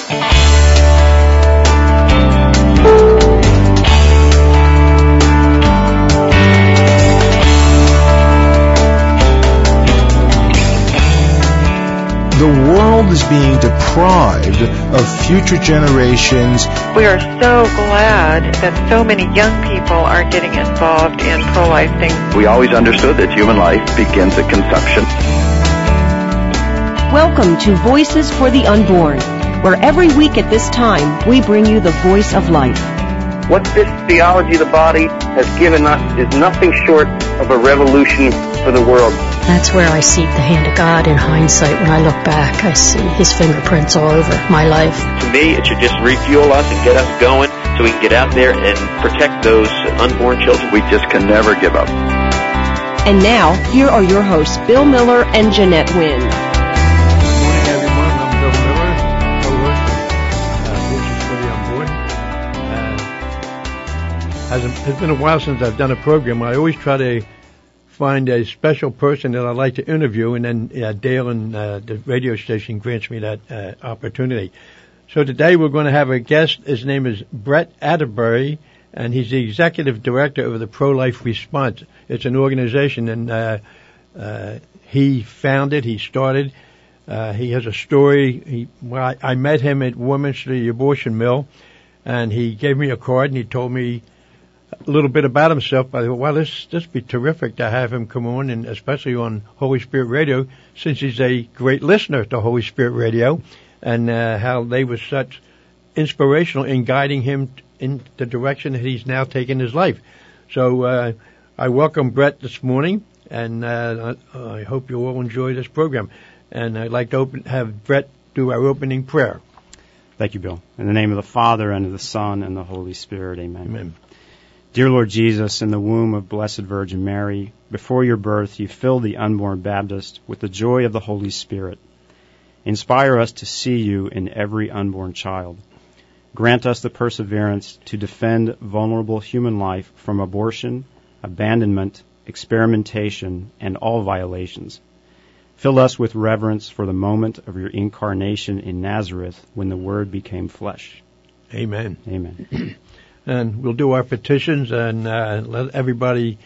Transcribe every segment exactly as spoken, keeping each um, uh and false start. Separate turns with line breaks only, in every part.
The world is being deprived of future generations.
We are so glad that so many young people are getting involved in pro-life things.
We always understood that human life begins at conception.
Welcome to Voices for the Unborn, where every week at this time we bring you the voice of life.
What this theology of the body has given us is nothing short of a revolution for the world.
That's where I see the hand of God in hindsight. When I look back, I see His fingerprints all over my life.
To me, it should just refuel us and get us going so we can get out there and protect those unborn children.
We just can never give up.
And now, here are your hosts, Bill Miller and Jeanette Wynn.
Good morning, everyone. I'm Bill Miller, co-host of uh, Voices for the Unborn. Uh, hasn't, it's been a while since I've done a program. I always try to find a special person that I'd like to interview, and then uh, Dale and uh, the radio station grants me that uh, opportunity. So today we're going to have a guest. His name is Brett Atterbury, and he's the executive director of the Pro-Life Response. It's an organization, and uh, uh, he founded, he started. Uh, he has a story. He, well, I, I met him at Warminster Abortion Mill, and he gave me a card, and he told me a little bit about himself. I thought, well, this this be terrific to have him come on, and especially on Holy Spirit Radio, since he's a great listener to Holy Spirit Radio, and uh, how they were such inspirational in guiding him in the direction that he's now taken his life. So uh, I welcome Brett this morning, and uh, I, I hope you all enjoy this program. And I'd like to open, have Brett do our opening prayer.
Thank you, Bill. In the name of the Father, and of the Son, and the Holy Spirit, amen.
Amen.
Dear Lord Jesus, in the womb of Blessed Virgin Mary, before your birth, you filled the unborn Baptist with the joy of the Holy Spirit. Inspire us to see you in every unborn child. Grant us the perseverance to defend vulnerable human life from abortion, abandonment, experimentation, and all violations. Fill us with reverence for the moment of your incarnation in Nazareth when the Word became flesh.
Amen.
Amen.
And we'll do our petitions, and uh, let everybody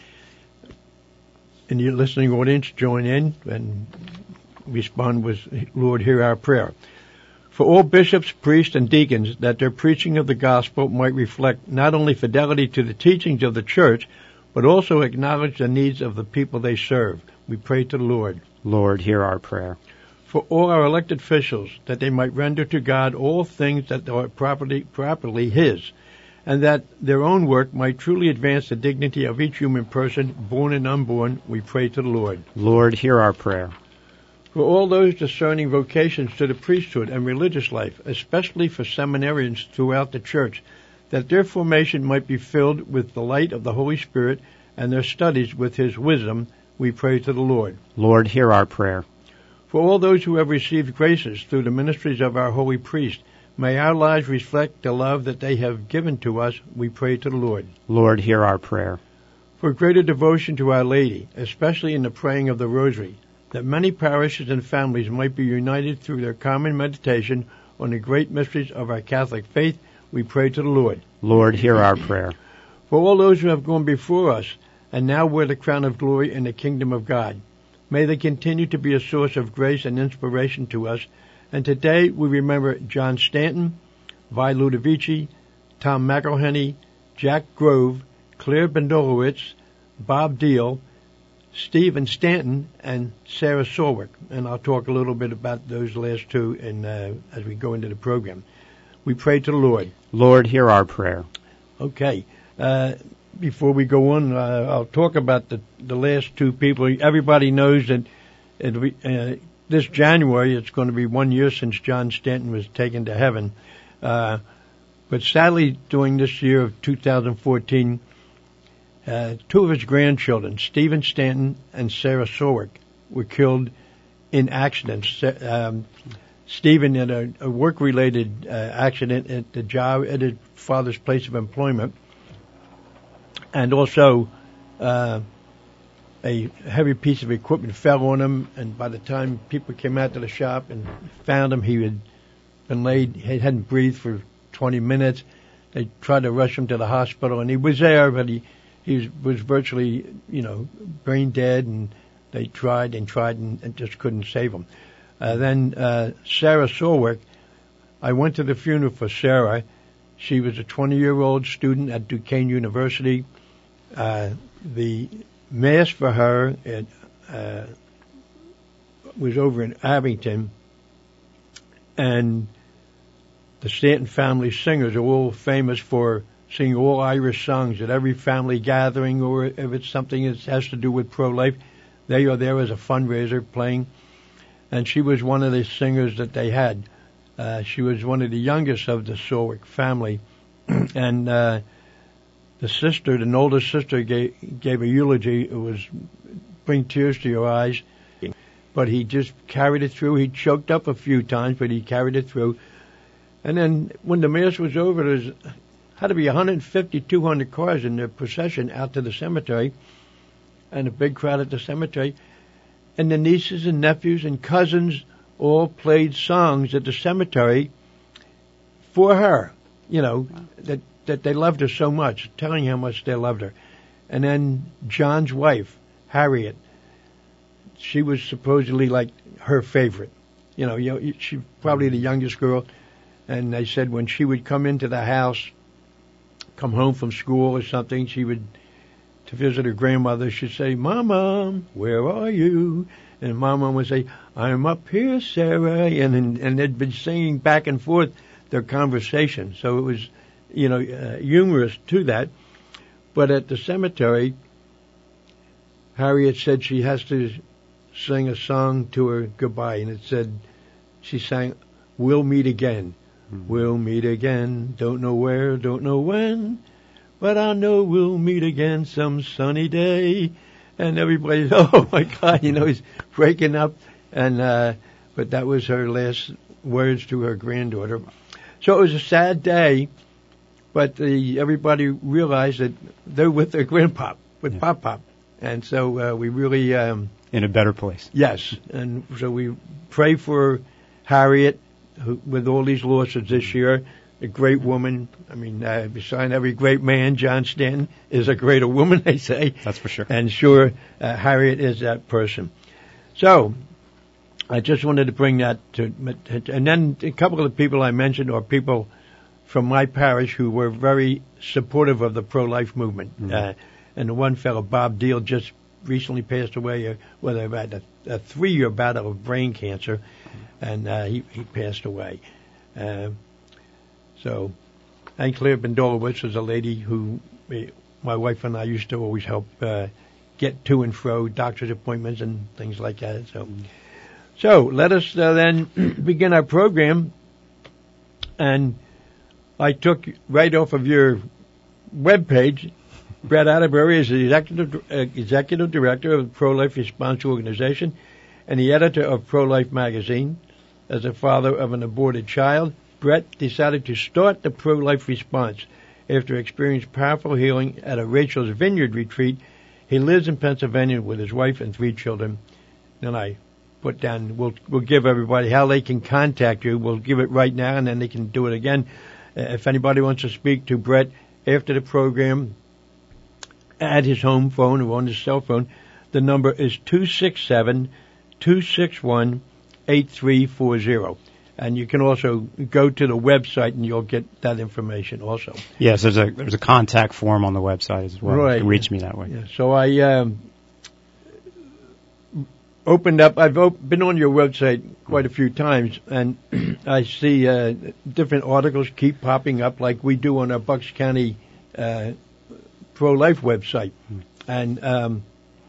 in your listening audience join in and respond with, Lord, hear our prayer. For all bishops, priests, and deacons, that their preaching of the gospel might reflect not only fidelity to the teachings of the church, but also acknowledge the needs of the people they serve. We pray to the Lord.
Lord, hear our prayer.
For all our elected officials, that they might render to God all things that are properly, properly His, and that their own work might truly advance the dignity of each human person, born and unborn, we pray to the Lord.
Lord, hear our prayer.
For all those discerning vocations to the priesthood and religious life, especially for seminarians throughout the church, that their formation might be filled with the light of the Holy Spirit and their studies with His wisdom, we pray to the Lord.
Lord, hear our prayer.
For all those who have received graces through the ministries of our holy priest, may our lives reflect the love that they have given to us, we pray to the Lord.
Lord, hear our prayer.
For greater devotion to Our Lady, especially in the praying of the Rosary, that many parishes and families might be united through their common meditation on the great mysteries of our Catholic faith, we pray to the Lord.
Lord, hear our prayer.
For all those who have gone before us and now wear the crown of glory in the kingdom of God, may they continue to be a source of grace and inspiration to us. And today we remember John Stanton, Vi Ludovici, Tom McElhenney, Jack Grove, Claire Bendolowitz, Bob Deal, Stephen Stanton, and Sarah Sorwick. And I'll talk a little bit about those last two in, uh, as we go into the program. We pray to the Lord.
Lord, hear our prayer.
Okay. Uh, before we go on, uh, I'll talk about the, the last two people. Everybody knows that it, uh, this January it's going to be one year since John Stanton was taken to heaven. Uh, but sadly, during this year of two thousand fourteen, uh, two of his grandchildren, Stephen Stanton and Sarah Sorwick, were killed in accidents. Um, Stephen in a, a work-related uh, accident at the job at his father's place of employment, and also uh, a heavy piece of equipment fell on him, and by the time people came out to the shop and found him, he had been laid, he hadn't breathed for twenty minutes. They tried to rush him to the hospital, and he was there, but he, he was, was virtually, you know, brain dead, and they tried and tried and, and just couldn't save him. Uh, then uh, Sarah Solwick, I went to the funeral for Sarah. She was a twenty-year-old student at Duquesne University. Uh, the mass for her at, uh, was over in Abington, and the Stanton family singers are all famous for singing all Irish songs at every family gathering, or if it's something that has to do with pro-life, they are there as a fundraiser playing. And she was one of the singers that they had. Uh, she was one of the youngest of the Solwick family. and uh, the sister, the older sister, gave, gave a eulogy. It was bring tears to your eyes. But he just carried it through. He choked up a few times, but he carried it through. And then when the mass was over, there had to be one hundred fifty, two hundred cars in the procession out to the cemetery, and a big crowd at the cemetery. And the nieces and nephews and cousins all played songs at the cemetery for her, you know, wow. that, that they loved her so much, telling how much they loved her. And then John's wife, Harriet, she was supposedly like her favorite. You know, you know, she probably the youngest girl. And they said when she would come into the house, come home from school or something, she would, to visit her grandmother, she'd say, "Mama, where are you?" And Mama would say, "I'm up here, Sarah." And, and, and they'd been singing back and forth their conversation. So it was, you know, uh, humorous to that. But at the cemetery, Harriet said she has to sing a song to her goodbye. And it said, she sang, "We'll meet again. We'll meet again, don't know where, don't know when, but I know we'll meet again some sunny day." And everybody, oh my God, you know, he's breaking up. And, uh, but that was her last words to her granddaughter. So it was a sad day, but the, everybody realized that they're with their grandpop, with yeah. Pop Pop. And so, uh, we really, um,
in a better place.
Yes. And so we pray for Harriet, who, with all these losses this year, a great woman. I mean, uh, beside every great man, John Stanton is a greater woman, they say.
That's for sure.
And sure, uh, Harriet is that person. So, I just wanted to bring that to, and then a couple of the people I mentioned are people from my parish who were very supportive of the pro-life movement. Mm-hmm. Uh, and the one fellow, Bob Deal, just recently passed away, uh, well, they've had a, a three-year battle of brain cancer. And uh, he, he passed away. Uh, so, and Claire Bendolowitz was a lady who we, my wife and I used to always help uh, get to and fro doctor's appointments and things like that. So, so let us uh, then begin our program. And I took right off of your webpage, Brett Atterbury is the executive, uh, executive director of the Pro-Life Response Organization and the editor of Pro-Life magazine. As a father of an aborted child, Brett decided to start the Pro-Life Response after experiencing powerful healing at a Rachel's Vineyard retreat. He lives in Pennsylvania with his wife and three children. Then I put down, we'll, we'll give everybody how they can contact you. We'll give it right now, and then they can do it again. Uh, if anybody wants to speak to Brett after the program at his home phone or on his cell phone, the number is two six seven, two six one, eight three four zero. And you can also go to the website and you'll get that information also.
Yes, there's a there's a contact form on the website as well.
Right.
You can reach me that way.
Yeah, so I um, opened up, I've op- been on your website quite a few times, and I see uh, different articles keep popping up like we do on our Bucks County uh, pro-life website. Hmm. And um,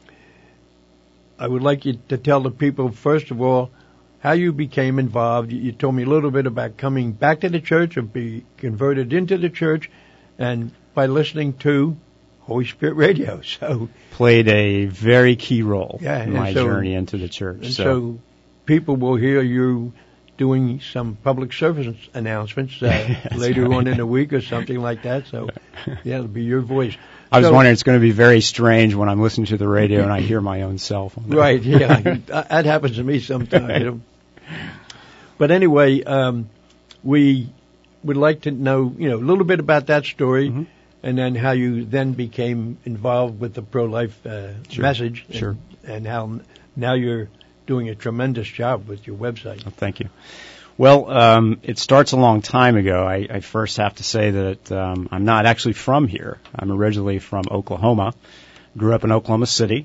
I would like you to tell the people, first of all, how you became involved. You told me a little bit about coming back to the church or be converted into the church, and by listening to Holy Spirit Radio. So
played a very key role
yeah,
in my
so,
journey into the church.
And
so.
so people will hear you doing some public service announcements uh, later
right.
on in the week or something like that. So yeah, it'll be your voice.
I was
so,
wondering, it's going to be very strange when I'm listening to the radio and I hear my own self. On
right, yeah. That happens to me sometimes. You know. But anyway, um, we would like to know, you know, a little bit about that story,
Mm-hmm.
and then how you then became involved with the pro-life uh,
Sure.
message, and,
Sure.
and how now you're doing a tremendous job with your website.
Oh, thank you. Well, um, it starts a long time ago. I, I first have to say that um, I'm not actually from here. I'm originally from Oklahoma. Grew up in Oklahoma City.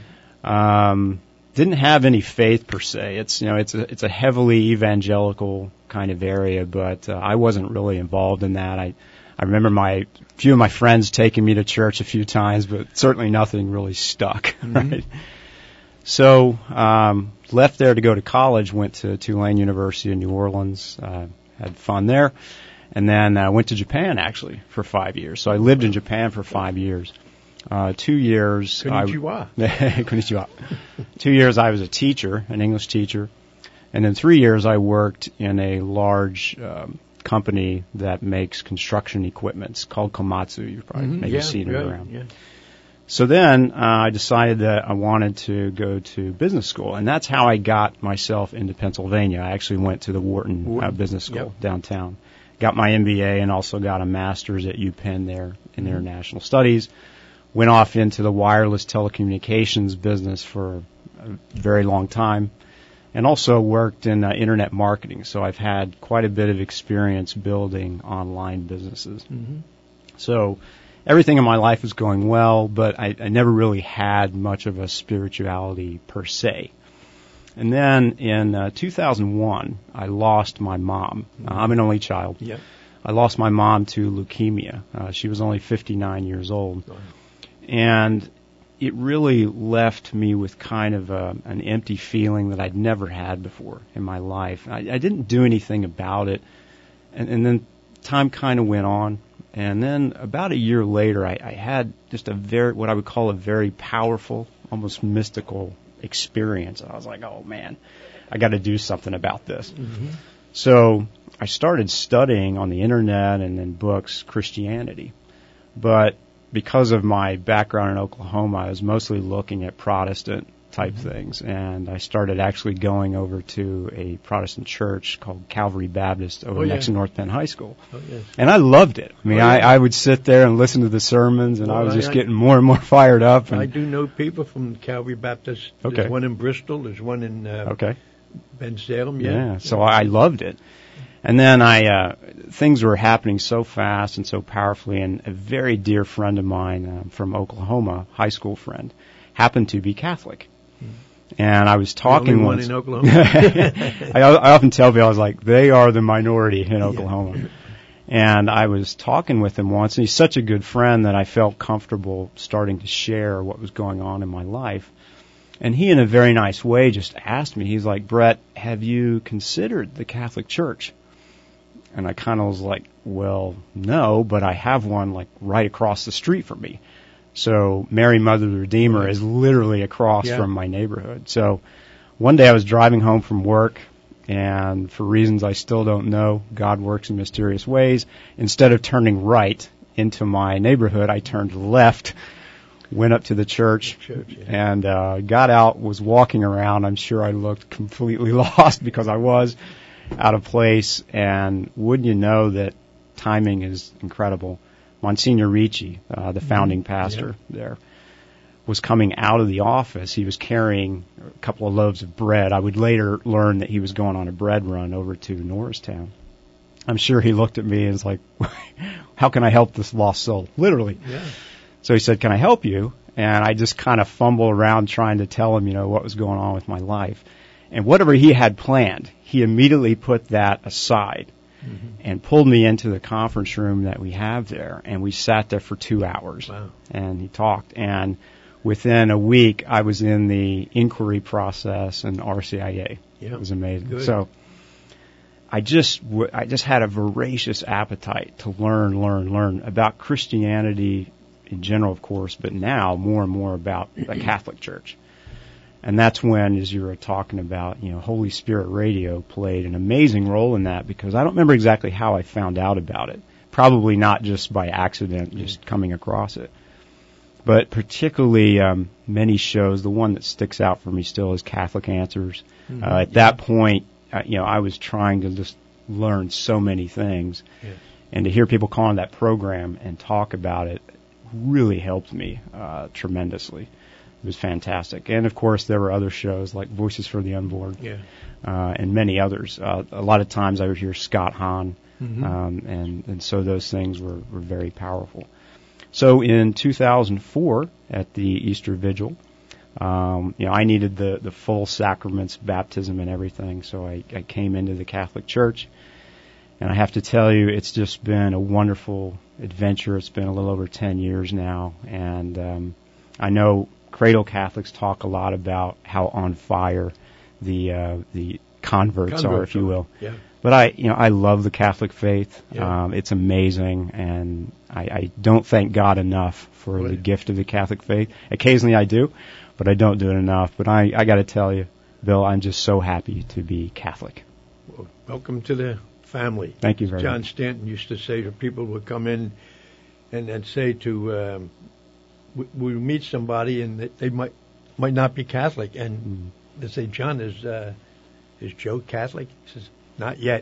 Um, didn't have any faith per se. It's you know it's a it's a heavily evangelical kind of area, but uh, I wasn't really involved in that. I I remember my few of my friends taking me to church a few times, but certainly nothing really stuck.
Mm-hmm.
Right. So um, left there to go to college. Went to Tulane University in New Orleans. Uh, had fun there, and then uh, went to Japan actually for five years. So I lived in Japan for five years. Uh, two years.
Konnichiwa.
I, Konnichiwa. Two years I was a teacher, an English teacher, and then three years I worked in a large um, company that makes construction equipment. It's called Komatsu. You've probably
Mm-hmm.
maybe
yeah,
seen
right,
it around.
Yeah.
So then uh, I decided that I wanted to go to business school, and that's how I got myself into Pennsylvania. I actually went to the Wharton,
Wharton.
Uh, Business School
Yep.
downtown. Got my M B A and also got a master's at UPenn there in
Mm-hmm.
international studies. Went off into the wireless telecommunications business for a very long time, and also worked in uh, internet marketing. So I've had quite a bit of experience building online businesses.
Mm-hmm.
So everything in my life was going well, but I, I never really had much of a spirituality per se. And then in uh, two thousand one, I lost my mom. Uh, I'm an only child.
Yep.
I lost my mom to leukemia. Uh, she was only fifty-nine years old. And it really left me with kind of a, an empty feeling that I'd never had before in my life. I, I didn't do anything about it. And, and then time kind of went on. And then about a year later, I, I had just a very, what I would call a very powerful, almost mystical experience. I was like, oh man, I got to do something about this.
Mm-hmm.
So I started studying on the internet and in books Christianity. But because of my background in Oklahoma, I was mostly looking at Protestant type mm-hmm. things, and I started actually going over to a Protestant church called Calvary Baptist over
oh,
next
yeah.
to North Penn High School.
Oh, yes.
And I loved it. I mean,
oh, yeah.
I, I would sit there and listen to the sermons, and
well,
I was just
I,
getting more and more fired up. And
I do know people from Calvary Baptist.
Okay.
There's one in Bristol. There's one in uh,
okay.
Ben Salem. Yeah.
Yeah, so I loved it. And then I, uh, things were happening so fast and so powerfully, and a very dear friend of mine uh, from Oklahoma, high school friend, happened to be Catholic. And I was talking
the only
once.
one in Oklahoma.
I, I often tell people, I was like, they are the minority in Oklahoma.
Yeah.
And I was talking with him once, and he's such a good friend that I felt comfortable starting to share what was going on in my life. And he, in a very nice way, just asked me, he's like, Brett, have you considered the Catholic Church? And I kind of was like, well, no, but I have one like right across the street from me. So Mary Mother of the Redeemer is literally across
yeah.
from my neighborhood. So one day I was driving home from work, and for reasons I still don't know, God works in mysterious ways. Instead of turning right into my neighborhood, I turned left, went up to the church,
church yeah.
and uh, got out, was walking around. I'm sure I looked completely lost because I was out of place, and wouldn't you know that timing is incredible. Monsignor Ricci, uh, the founding
mm-hmm.
pastor
yeah.
there, was coming out of the office. He was carrying a couple of loaves of bread. I would later learn that he was going on a bread run over to Norristown. I'm sure he looked at me and was like, how can I help this lost soul? Literally.
Yeah.
So he said, can I help you? And I just kind of fumbled around trying to tell him, you know, what was going on with my life. And whatever he had planned, he immediately put that aside mm-hmm. and pulled me into the conference room that we have there. And we sat there for two hours.
Wow. And
he talked. And within a week, I was in the inquiry process in R C I A.
Yeah.
It was amazing.
Good.
So I just, w- I just had a voracious appetite to learn, learn, learn about Christianity in general, of course, but now more and more about the Catholic Church. And that's when, as you were talking about, you know, Holy Spirit Radio played an amazing role in that, because I don't remember exactly how I found out about it. Probably not just by accident, just coming across it. But particularly um, many shows, the one that sticks out for me still is Catholic Answers. Mm-hmm. Uh, at that point, uh, you know, I was trying to just learned so many things.
Yeah.
And to hear people call on that program and talk about it really helped me uh, tremendously. It was fantastic. And, of course, there were other shows like Voices for the Unborn
Yeah.
uh, and many others. Uh, a lot of times I would hear Scott Hahn,
Mm-hmm.
um, and, and so those things were, were very powerful. So in two thousand four, at the Easter Vigil, um, you know, I needed the, the full sacraments, baptism and everything, so I, I came into the Catholic Church. And I have to tell you, it's just been a wonderful adventure. It's been a little over ten years now, and um, I know Cradle Catholics talk a lot about how on fire the uh, the converts,
Converts
are, if you will.
Yeah.
But I, you know, I love the Catholic faith.
Yeah.
Um, it's amazing, and I, I don't thank God enough for
Right.
the gift of the Catholic faith. Occasionally I do, but I don't do it enough. But I, I got to tell you, Bill, I'm just so happy to be Catholic.
Well, welcome to the family.
Thank you very
John
much.
Stanton used to say to people would come in and, and say to, um, we, we meet somebody and they, they might might not be Catholic, and
Mm.
they say, John, is uh, is Joe Catholic? He says, not yet.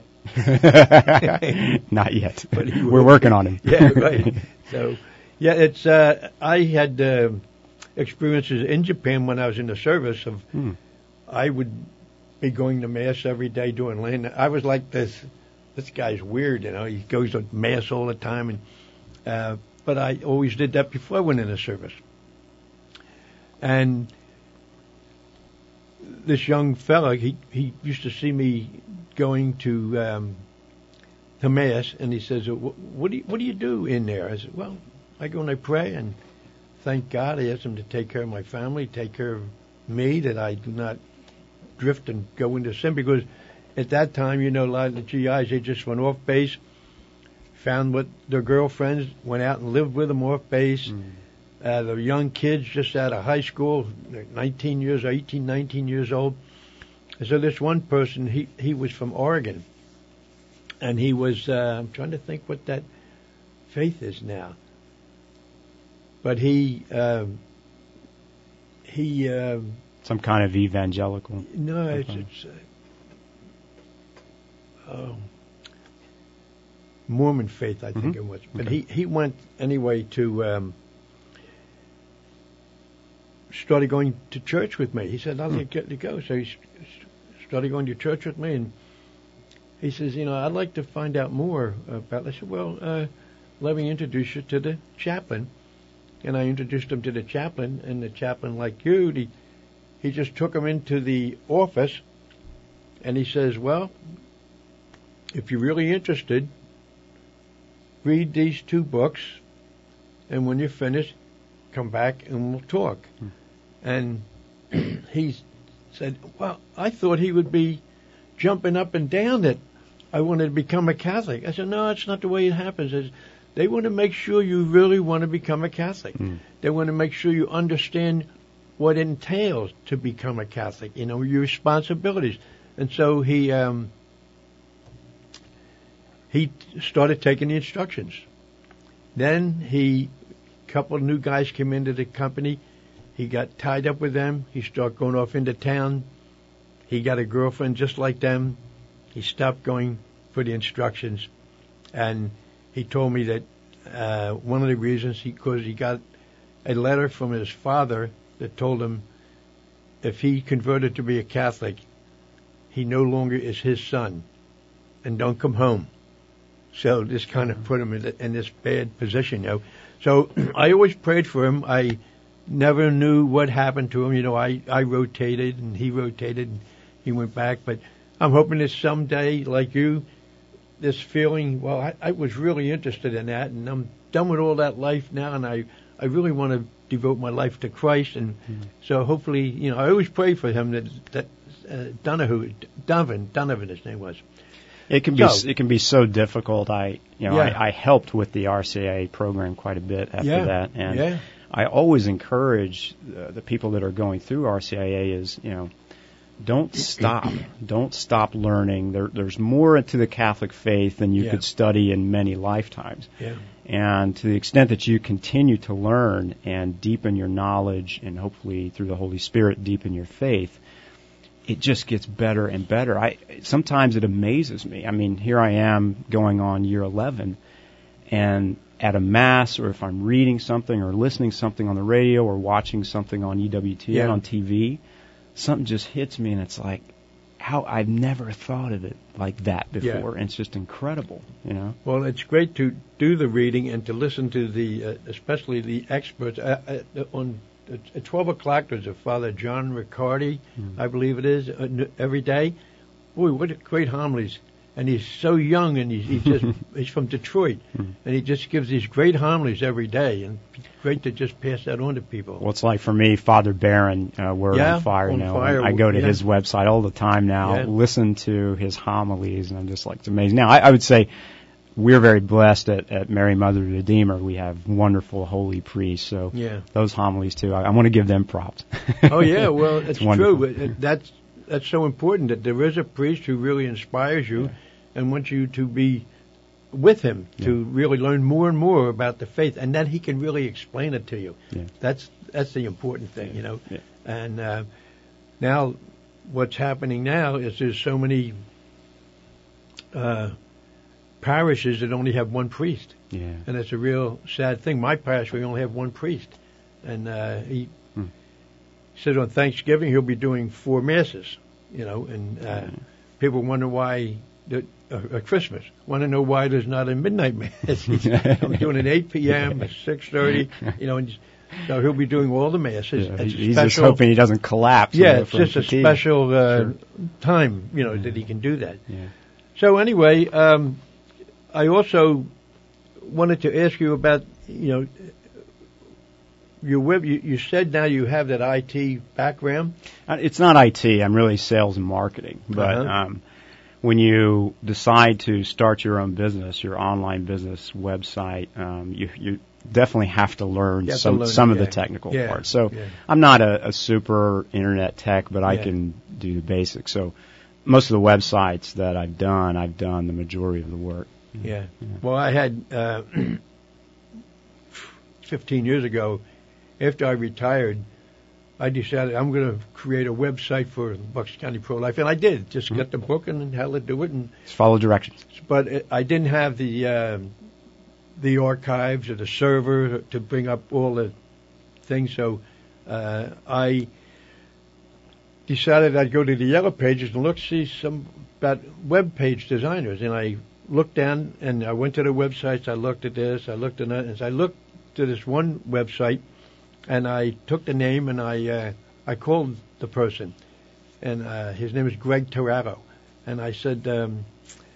Not yet.
But he
We're
will.
working on him.
Yeah, right. So, yeah, it's. Uh, I had uh, experiences in Japan when I was in the service of.
Hmm.
I would be going to mass every day doing land. I was like this. This guy's weird, you know. He goes to mass all the time, and uh, but I always did that before I went in the service. And this young fella, he he used to see me going to um, to mass, and he says, "What do you, what do you do in there?" I said, "Well, I go and I pray and thank God. I ask Him to take care of my family, take care of me, that I do not drift and go into sin." Because at that time, you know, a lot of the G Is, they just went off base, found what their girlfriends, went out and lived with them off base. Mm. Uh, the young kids just out of high school, nineteen years, eighteen, nineteen years old. And so this one person, he, he was from Oregon. And he was, uh, I'm trying to think what that faith is now. But he, uh, he, uh,
Some kind of evangelical.
no, it's,
Okay.
it's uh, oh, Mormon faith, I think
Mhm.
it was. But
Okay.
he, he went anyway to, um, started going to church with me. He said, I'll
Hmm.
get to go. So he st- started going to church with me, and he says, you know, I'd like to find out more about it. I said, well, uh, let me introduce you to the chaplain. And I introduced him to the chaplain, and the chaplain, like you, he, he just took him into the office, and he says, well, if you're really interested, read these two books, and when you're finished, come back and we'll talk.
Hmm.
And he said, well, I thought he would be jumping up and down that I wanted to become a Catholic. I said, no, it's not the way it happens. It's, they want to make sure you really want to become a Catholic.
Hmm.
They want to make sure you understand what it entails to become a Catholic, you know, your responsibilities. And so he um, he started taking the instructions. Then he, a couple of new guys came into the company. He got tied up with them. He started going off into town. He got a girlfriend just like them. He stopped going for the instructions. And he told me that uh, one of the reasons, because he, he got a letter from his father that told him if he converted to be a Catholic, he no longer is his son, and don't come home. So this kind of put him in, in this bad position, you know. So I always prayed for him. I never knew what happened to him. You know, I, I rotated and he rotated and he went back. But I'm hoping that someday, like you, this feeling, well, I, I was really interested in that, and I'm done with all that life now, and I, I really want to devote my life to Christ. And mm-hmm. so hopefully, you know, I always pray for him that, that uh, Donovan, Donovan, Donovan, his name was.
It can be
So-
it can be so difficult. I you know
Yeah.
I, I helped with the R C I A program quite a bit after
Yeah.
that, and
Yeah.
I always encourage uh, the people that are going through R C I A is you know don't stop, don't stop learning. There, there's more to the Catholic faith than you
Yeah.
could study in many lifetimes.
Yeah.
And to the extent that you continue to learn and deepen your knowledge, and hopefully through the Holy Spirit deepen your faith, it just gets better and better. I sometimes it amazes me. I mean, here I am going on year eleven, and at a mass, or if I'm reading something or listening to something on the radio or watching something on E W T N
Yeah.
on T V, something just hits me, and it's like, how I've never thought of it like that before,
Yeah.
and it's just incredible, you know.
Well, it's great to do the reading and to listen to the, uh, especially the experts. Uh, uh, on at twelve o'clock, there's a Father John Riccardi,
Mm.
I believe it is, uh, n- every day. Boy, what a great homilies! And he's so young, and he's, he's just he's from Detroit,
Mm.
and he just gives these great homilies every day, and it's great to just pass that on to people.
Well, it's like for me, Father Barron, uh, we're
Yeah,
on fire
on
now.
fire,
I go to
yeah.
his website all the time now,
Yeah.
listen to his homilies, and I'm just like, it's amazing. Now, I, I would say we're very blessed at, at Mary Mother of the Redeemer. We have wonderful holy priests, so
Yeah.
those homilies too. I, I want to give them props.
Oh yeah, well, it's,
wonderful.
true. It- it- That's that's so important that there is a priest who really inspires you,
Yeah.
and wants you to be with him to really learn more and more about the faith, and then he can really explain it to you.
Yeah.
That's that's the important thing, you know.
Yeah.
And uh, now, what's happening now is there's so many uh, parishes that only have one priest,
Yeah.
and it's a real sad thing. My parish, we only have one priest, and uh, he
Hmm.
said on Thanksgiving he'll be doing four masses, you know, and uh, people wonder why. The, uh, uh, Christmas want to know why there's not a midnight mass. He's, I'm doing an eight p.m., six thirty, you know, and so he'll be doing all the masses.
Yeah,
It's a
he's just
special-
hoping he doesn't collapse. you
Yeah,
know,
it's
from
just a
fatigue.
special uh,
Sure.
time, you know, that he can do that.
Yeah.
So anyway, um, I also wanted to ask you about, you know, your web. You, you said now you have that I T background.
Uh, It's not I T. I'm really sales and marketing. But
Uh-huh.
um, when you decide to start your own business, your online business website, um, you, you definitely have to learn
You have to
some
learn
some
it,
of the
yeah.
technical
Yeah,
parts. So
yeah.
I'm not a, a super internet tech, but I
Yeah.
can do the basics. So most of the websites that I've done, I've done the majority of the work.
Yeah. Well, I had uh, fifteen years ago, after I retired, I decided I'm going to create a website for Bucks County Pro Life, and I did. Just
Mhm.
got the book and how to do it, and
Just follow directions.
but it, I didn't have the um, the archives or the server to bring up all the things. So uh, I decided I'd go to the Yellow Pages and look see some about web page designers, and I looked down and I went to the websites. I looked at this, I looked at that, and so I looked to this one website, and I took the name and I uh, I called the person, and uh, his name is Greg Terraro, and I said. Um,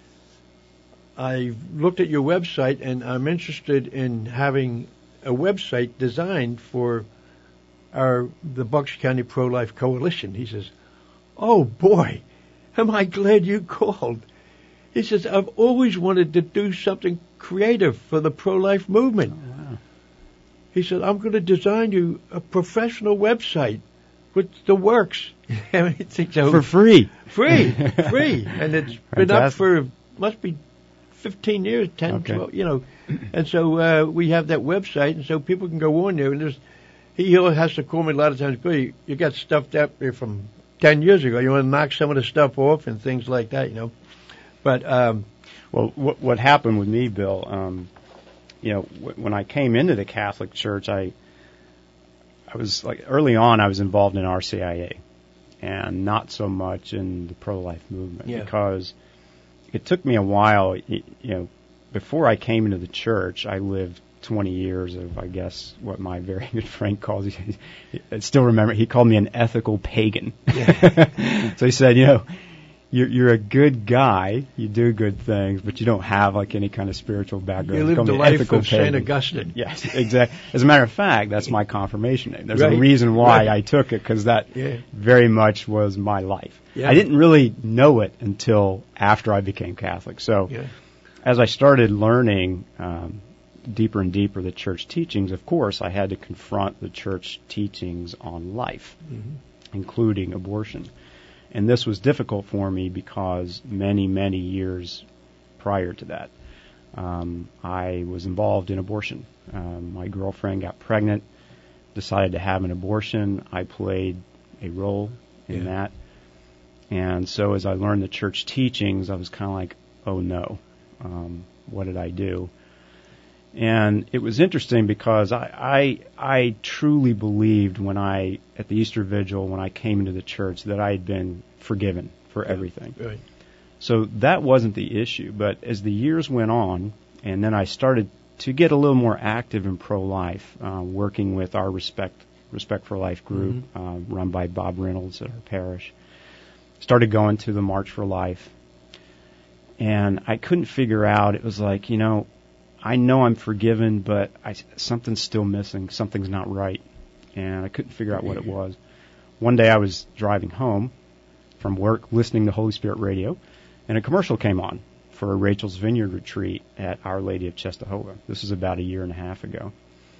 I looked at your website, and I'm interested in having a website designed for our the Bucks County Pro-Life Coalition. He says, "Oh boy, am I glad you called." He says, "I've always wanted to do something creative for the pro-life movement."
Oh, wow.
He said, "I'm going to design you a professional website with the works." I think so.
For free.
Free, free, and it's been up
Fantastic.
for must be fifteen years, ten,
Okay.
twelve, you know. And so uh, we have that website, and so people can go on there. And there's, he has to call me a lot of times. Billy, you got stuff up there from ten years ago. You want to knock some of the stuff off and things like that, you know. But um,
Well, what, what happened with me, Bill, um, you know, w- when I came into the Catholic Church, I, I was like early on, I was involved in R C I A, and not so much in the pro-life movement
Yeah.
because it took me a while. You, you know, before I came into the church, I lived twenty years of, I guess, what my very good friend calls. He, I still remember he called me an ethical pagan.
Yeah.
So he said, you know. You're, you're a good guy. You do good things, but you don't have like any kind of spiritual background.
you
He
live
called
the
me
life
ethical
of Saint
pagan.
Augustine.
Yes, exactly. As a matter of fact, that's my confirmation name. There's
Right.
a reason why
Right.
I took it, because that
Yeah.
very much was my life.
Yeah.
I didn't really know it until after I became Catholic. So
Yeah.
as I started learning um, deeper and deeper the church teachings, of course, I had to confront the church teachings on life,
Mhm.
including abortion. And this was difficult for me because many, many years prior to that, um, I was involved in abortion. Um, my girlfriend got pregnant, decided to have an abortion. I played a role in
Yeah.
that. And so as I learned the church teachings, I was kind of like, oh no, um, what did I do? And it was interesting because I, I I truly believed when I, at the Easter Vigil, when I came into the church, that I had been forgiven for
Yeah,
everything.
right.
So that wasn't the issue. But as the years went on, and then I started to get a little more active in pro-life, uh, working with our Respect Respect for Life group,
Mm-hmm.
uh, run by Bob Reynolds at our parish. Started going to the March for Life. And I couldn't figure out, it was like, you know, I know I'm forgiven, but I, something's still missing. Something's not right. And I couldn't figure out what it was. One day I was driving home from work, listening to Holy Spirit radio, and a commercial came on for a Rachel's Vineyard retreat at Our Lady of Czestochowa. This was about a year and a half ago.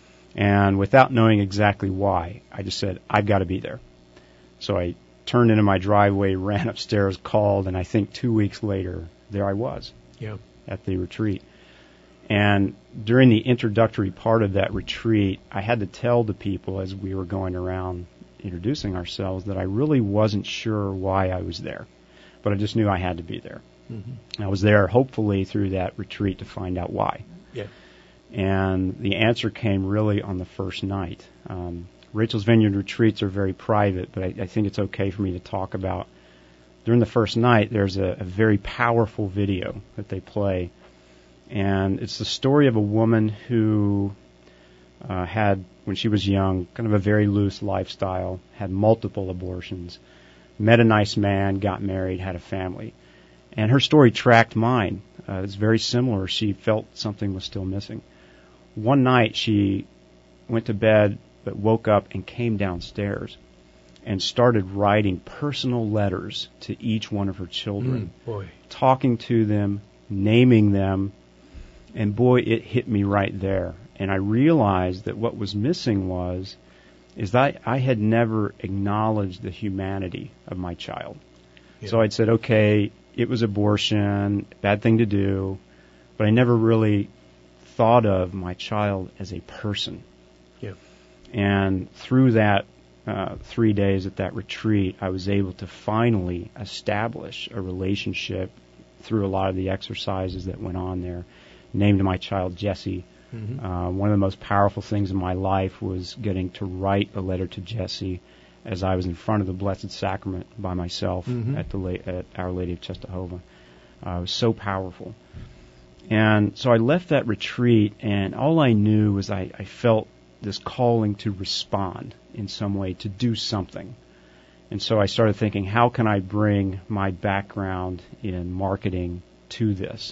And without knowing exactly why, I just said, I've got to be there. So I turned into my driveway, ran upstairs, called, and I think two weeks later, there I was
Yeah.
at the retreat. And during the introductory part of that retreat, I had to tell the people as we were going around introducing ourselves that I really wasn't sure why I was there. But I just knew I had to be there.
Mm-hmm.
I was there hopefully through that retreat to find out why.
Yeah.
And the answer came really on the first night. Um, Rachel's Vineyard retreats are very private, but I, I think it's okay for me to talk about. During the first night, there's a, a very powerful video that they play. And it's the story of a woman who uh, had, when she was young, kind of a very loose lifestyle, had multiple abortions, met a nice man, got married, had a family. And her story tracked mine. Uh, it's very similar. She felt something was still missing. One night she went to bed but woke up and came downstairs and started writing personal letters to each one of her children,
Mm, boy.
talking to them, naming them, and boy, it hit me right there. And I realized that what was missing was, is that I had never acknowledged the humanity of my child.
Yeah.
So I'd said, okay, it was abortion, bad thing to do, but I never really thought of my child as a person.
Yeah.
And through that uh, three days at that retreat, I was able to finally establish a relationship through a lot of the exercises that went on there. Named my child Jesse.
Mm-hmm.
Uh, one of the most powerful things in my life was getting to write a letter to Jesse as I was in front of the Blessed Sacrament by myself
Mm-hmm.
at the La- at Our Lady of Czestochowa. Uh, it was so powerful. And so I left that retreat, and all I knew was I, I felt this calling to respond in some way, to do something. And so I started thinking, how can I bring my background in marketing to this?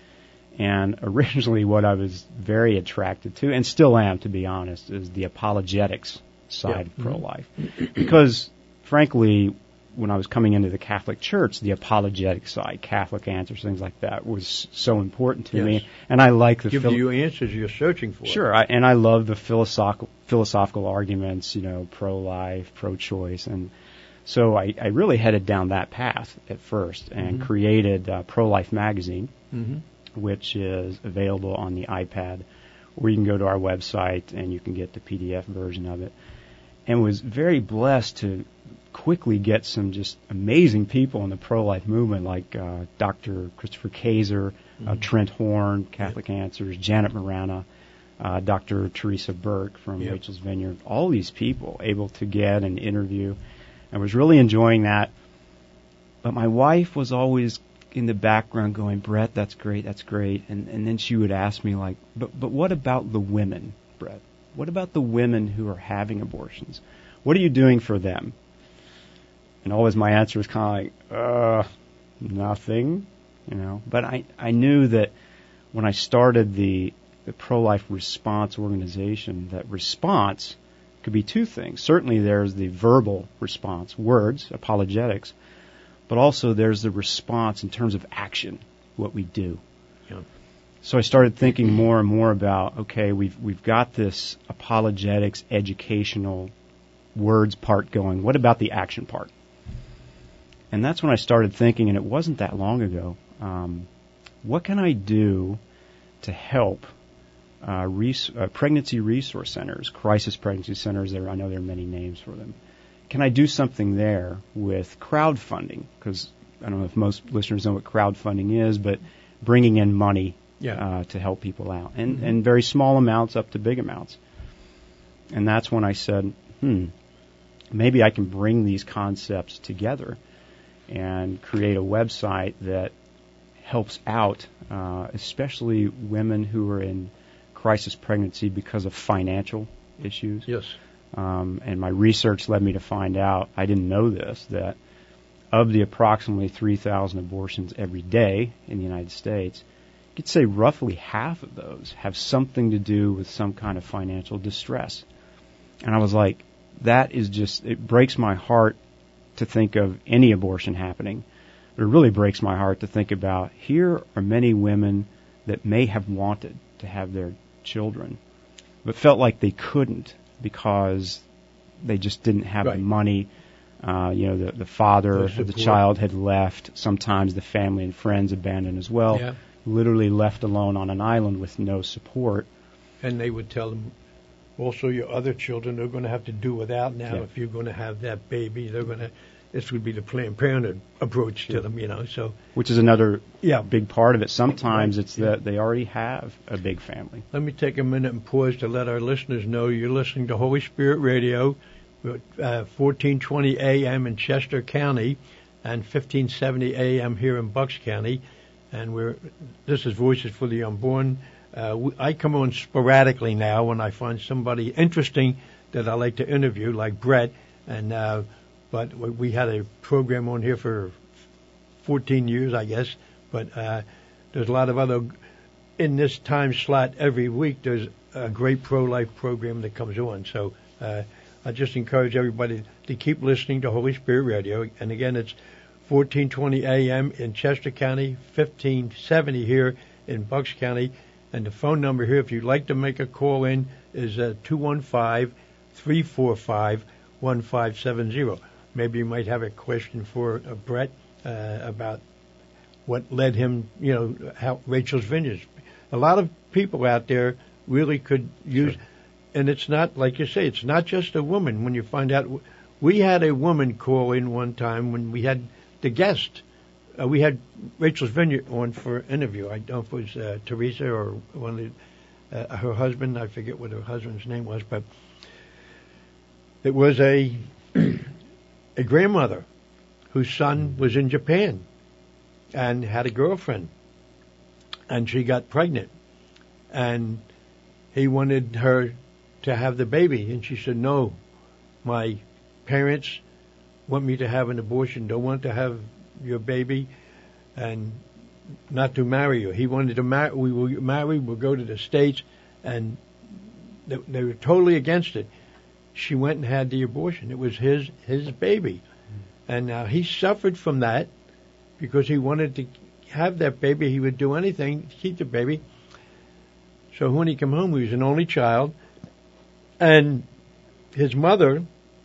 And originally what I was very attracted to, and still am, to be honest, is the apologetics side
Yeah.
of pro-life. Because, frankly, when I was coming into the Catholic Church, the apologetic side, Catholic answers, things like that, was so important to
Yes.
me. And I like the...
Give
phil-
you answers you're searching for.
Sure, I, and I love the philosophical philosophical arguments, you know, pro-life, pro-choice, and so I, I really headed down that path at first and
Mhm.
created uh, Pro-Life Magazine,
Mm-hmm.
which is available on the iPad, or you can go to our website and you can get the P D F version of it. And was very blessed to quickly get some just amazing people in the pro-life movement, like uh, Doctor Christopher Kaiser,
Mm-hmm.
uh, Trent Horn, Catholic Answers, Janet Marana, uh, Doctor Teresa Burke from
Yep.
Rachel's Vineyard. All these people able to get and interview. I was really enjoying that. But my wife was always in the background going, Brett, that's great, that's great. And and then she would ask me, like, but but what about the women, Brett? What about the women who are having abortions? What are you doing for them? And always my answer was kind of like, uh, nothing, you know. But I, I knew that when I started the, the pro-life response organization, that response could be two things. Certainly there's the verbal response, words, apologetics, but also there's the response in terms of action, what we do.
Yeah.
So I started thinking more and more about, okay, we've we've got this apologetics, educational words part going. What about the action part? And that's when I started thinking, and it wasn't that long ago, um, what can I do to help uh, res- uh, pregnancy resource centers, crisis pregnancy centers, there I know there are many names for them, can I do something there with crowdfunding? Because I don't know if most listeners know what crowdfunding is, but bringing in money yeah. uh, to help people out, and mm-hmm. and very small amounts up to big amounts. And that's when I said, hmm, maybe I can bring these concepts together and create a website that helps out, uh, especially women who are in crisis pregnancy because of financial issues.
Yes.
Um, and my research led me to find out, I didn't know this, that of the approximately three thousand abortions every day in the United States, you could say roughly half of those have something to do with some kind of financial distress. And I was like, that is just, it breaks my heart to think of any abortion happening. But it really breaks my heart to think about, here are many women that may have wanted to have their children, but felt like they couldn't because they just didn't have right. the money. Uh, you know, the, the father of the child had left. Sometimes the family and friends abandoned as well. Yeah. Literally left alone on an island with no support.
And they would tell them, also your other children are going to have to do without now.
Yeah.
If you're going to have that baby, they're going to, this would be the Planned Parenthood approach sure. to them, you know. So,
which is another
yeah.
big part of it. Sometimes
right.
it's
yeah.
that they already have a big family.
Let me take a minute and pause to let our listeners know you're listening to Holy Spirit Radio, uh, fourteen twenty A M in Chester County and fifteen seventy A M here in Bucks County. And we're this is Voices for the Unborn. Uh, we, I come on sporadically now when I find somebody interesting that I like to interview, like Brett. And uh, but we had a program on here for fourteen years, I guess. But uh, there's a lot of other in this time slot every week. There's a great pro-life program that comes on. So uh, I just encourage everybody to keep listening to Holy Spirit Radio. And again, it's fourteen twenty A M in Chester County, fifteen seventy here in Bucks County. And the phone number here, if you'd like to make a call in, is uh, two one five, three four five, one five seven zero. Maybe you might have a question for uh, Brett uh, about what led him, you know, how Rachel's Vineyards. A lot of people out there really could use, sure. and it's not, like you say, it's not just a woman. When you find out, we had a woman call in one time when we had the guest. Uh, we had Rachel's Vineyard on for an interview. I don't know if it was uh, Teresa or one of the, uh, her husband. I forget what her husband's name was, but it was a a grandmother whose son was in Japan and had a girlfriend, and she got pregnant, and he wanted her to have the baby, and she said, no, my parents want me to have an abortion, don't want to have your baby, and not to marry you. He wanted to marry, we will marry, we'll go to the States, and they, they were totally against it. She went and had the abortion. It was his his baby. And now he suffered from that because he wanted to have that baby. He would do anything to keep the baby. So when he came home, he was an only child, and his mother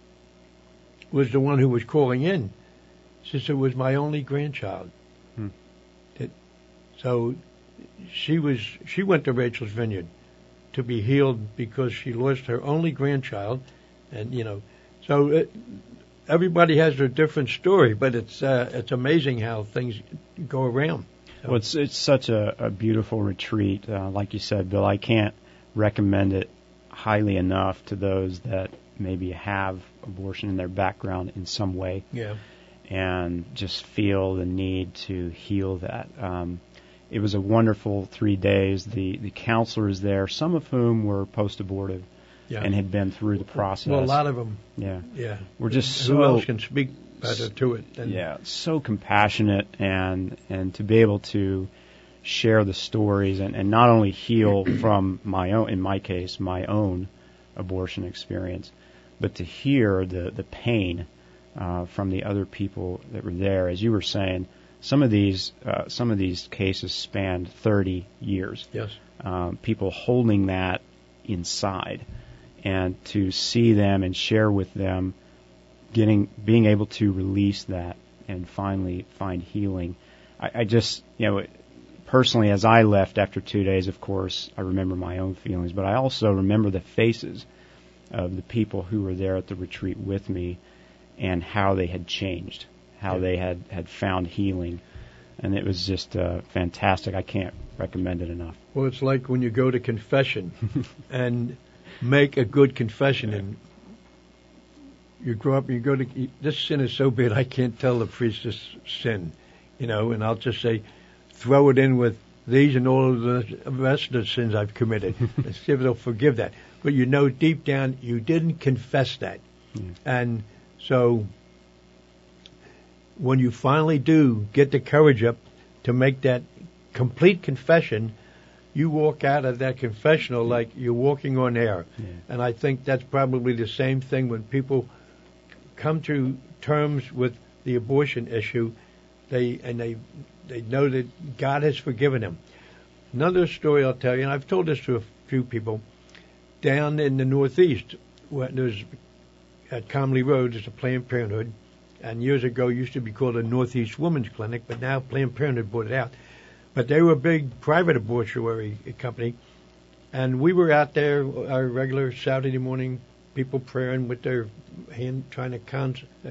was the one who was calling in. She said, it was my only grandchild. Hmm. It, so she was she went to Rachel's Vineyard to be healed because she lost her only grandchild. And, you know, so it, everybody has their different story, but it's uh, it's amazing how things go around. So.
Well, it's, it's such a, a beautiful retreat. Uh, like you said, Bill, I can't recommend it highly enough to those that maybe have abortion in their background in some way.
Yeah.
And just feel the need to heal that. Um, it was a wonderful three days. The, the counselors there, some of whom were post-abortive, yeah. and had been through the process.
Well, a lot of them.
Yeah.
Yeah.
We're just
Who
so...
else can speak better to it than...
Yeah, so compassionate, and, and to be able to share the stories and, and not only heal from my own, in my case, my own abortion experience, but to hear the, the pain uh, from the other people that were there. As you were saying, some of these uh, some of these cases spanned thirty years.
Yes.
Um, people holding that inside, and to see them and share with them, getting being able to release that and finally find healing. I, I just, you know, personally, as I left after two days, of course, I remember my own feelings, but I also remember the faces of the people who were there at the retreat with me, and how they had changed, how
Yeah.
they had, had found healing. And it was just uh, fantastic. I can't recommend it enough.
Well, it's like when you go to confession and make a good confession, and you grow up and you go to, this sin is so bad I can't tell the priest this sin, you know, and I'll just say, throw it in with these and all of the rest of the sins I've committed. And see if they'll forgive that. But you know deep down you didn't confess that.
Mm.
And so when you finally do get the courage up to make that complete confession, you walk out of that confessional like you're walking on air.
Yeah.
And I think that's probably the same thing when people come to terms with the abortion issue, they and they they know that God has forgiven them. Another story I'll tell you, and I've told this to a few people, down in the Northeast, where there's at Comley Road, there's a Planned Parenthood, and years ago it used to be called a Northeast Women's Clinic, but now Planned Parenthood bought it out. But they were a big private abortuary company, and we were out there, our regular Saturday morning, people praying with their hand, trying to con- uh,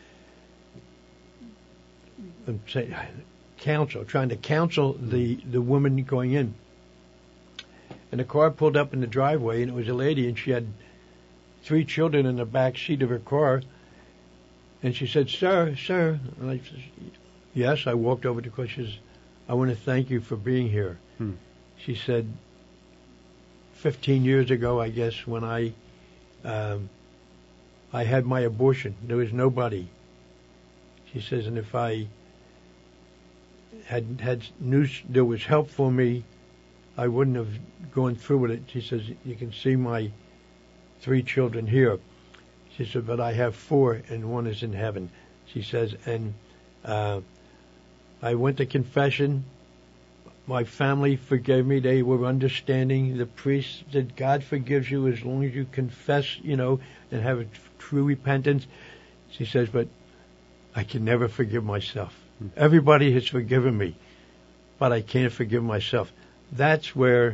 say, counsel, trying to counsel the, the woman going in. And the car pulled up in the driveway, and it was a lady, and she had three children in the back seat of her car. And she said, "Sir, sir." And I said, "Yes." I walked over to her. She says, "I want to thank you for being here."
Hmm.
She said, fifteen years ago, I guess, when I um, I had my abortion, there was nobody. She says, and if I had had knew there was help for me, I wouldn't have gone through with it. She says, "You can see my three children here." She said, "But I have four, and one is in heaven." She says, and uh, I went to confession. My family forgave me. They were understanding. The priest said, "God forgives you as long as you confess, you know, and have a true repentance." She says, "But I can never forgive myself. Everybody has forgiven me, but I can't forgive myself." That's where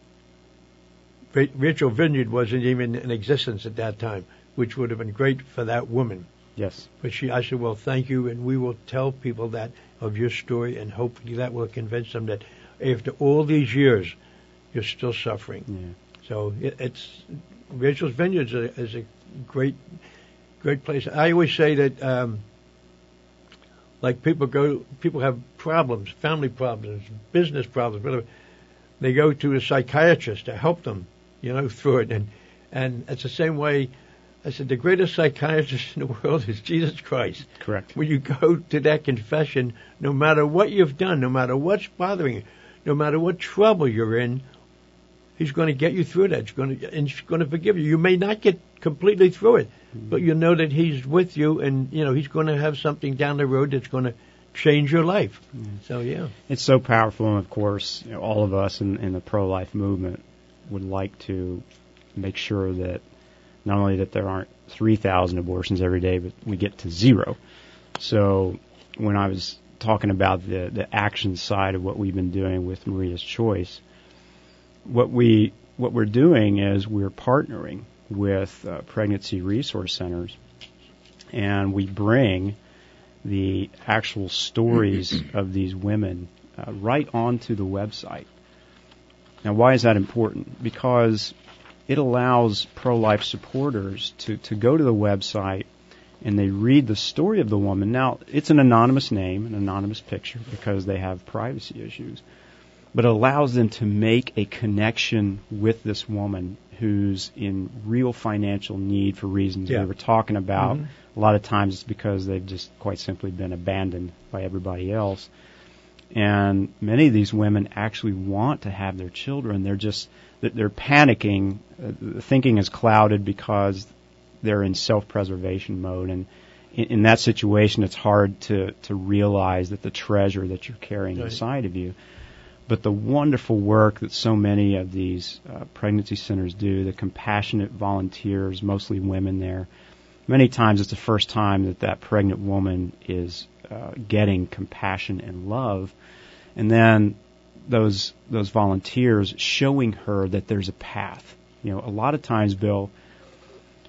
Rachel Vineyard wasn't even in existence at that time, which would have been great for that woman.
Yes.
But she, I said, "Well, thank you, and we will tell people that of your story, and hopefully that will convince them that after all these years, you're still suffering."
Yeah.
So it, it's Rachel's Vineyard is a, is a great, great place. I always say that, um, like people go, people have problems, family problems, business problems, whatever. They go to a psychiatrist to help them, you know, through it, and and it's the same way. I said, the greatest psychiatrist in the world is Jesus Christ.
Correct.
When you go to that confession, no matter what you've done, no matter what's bothering you, no matter what trouble you're in, he's going to get you through that. He's going to, and he's going to forgive you. You may not get completely through it, mm-hmm. but you know that he's with you, and you know he's going to have something down the road that's going to change your life. Mm-hmm. So yeah,
it's so powerful, and of course, you know, all of us in, in the pro-life movement would like to make sure that not only that there aren't three thousand abortions every day, but we get to zero. So when I was talking about the, the action side of what we've been doing with Maria's Choice, what, we, what we're doing is we're partnering with uh, pregnancy resource centers, and we bring the actual stories of these women uh, right onto the website. Now, why is that important? Because it allows pro-life supporters to, to go to the website and they read the story of the woman. Now, it's an anonymous name, an anonymous picture, because they have privacy issues. But it allows them to make a connection with this woman who's in real financial need for reasons yeah. we were talking about. Mm-hmm. A lot of times it's because they've just quite simply been abandoned by everybody else. And many of these women actually want to have their children. They're just they're panicking. Uh, thinking is clouded because they're in self-preservation mode. And in, in that situation, it's hard to, to realize that the treasure that you're carrying right. inside of you. But the wonderful work that so many of these uh, pregnancy centers do, the compassionate volunteers, mostly women there, many times it's the first time that that pregnant woman is uh, getting compassion and love. And then those those volunteers showing her that there's a path. You know, a lot of times, Bill,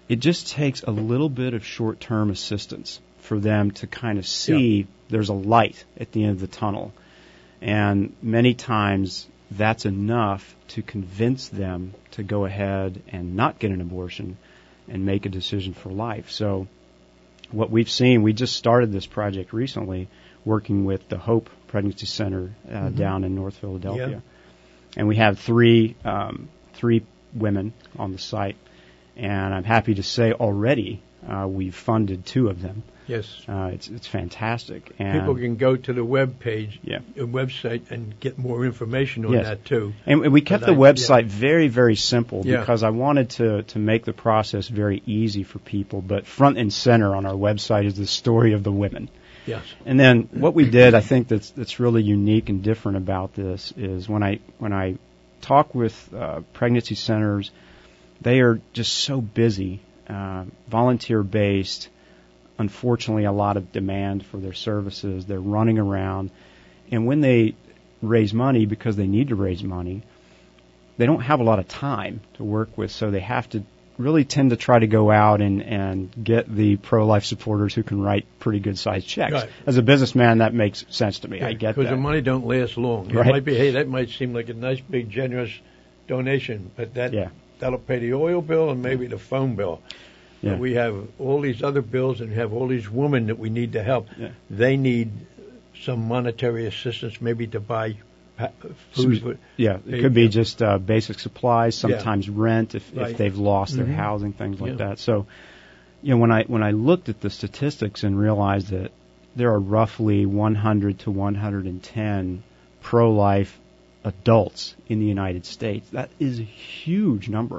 it just takes a little bit of short-term assistance for them to kind of see yeah. there's a light at the end of the tunnel. And many times that's enough to convince them to go ahead and not get an abortion and make a decision for life. So what we've seen, we just started this project recently working with the Hope Pregnancy Center uh, mm-hmm. down in North Philadelphia. Yeah. And we have three um, three women on the site. And I'm happy to say already uh, we've funded two of them.
Yes.
Uh, it's it's fantastic. And
people can go to the web page,
yeah.
the website, and get more information on
yes.
that, too.
And we kept but the I, website yeah. very, very simple
yeah.
because I wanted to, to make the process very easy for people. But front and center on our website is the story of the women.
Yes.
And then what we did, I think that's that's really unique and different about this is when I when I talk with uh, pregnancy centers, they are just so busy, uh, volunteer-based. Unfortunately, a lot of demand for their services. They're running around. And when they raise money, because they need to raise money, they don't have a lot of time to work with, so they have to really tend to try to go out and, and get the pro-life supporters who can write pretty good-sized checks.
Right.
As a businessman, that makes sense to me.
Yeah,
I get that.
Because the money don't last long.
Right.
It might be, hey, that might seem like a nice, big, generous donation, but that,
yeah.
that'll pay the oil bill and maybe the phone bill.
Yeah.
But we have all these other bills and have all these women that we need to help.
Yeah.
They need some monetary assistance, maybe to buy food.
So, yeah, it could be just uh, basic supplies, sometimes
yeah.
rent if,
right.
if they've lost
mm-hmm.
their housing, things like
yeah.
that. So, you know, when I when I looked at the statistics and realized that there are roughly one hundred to one hundred ten pro-life adults in the United States, that is a huge number.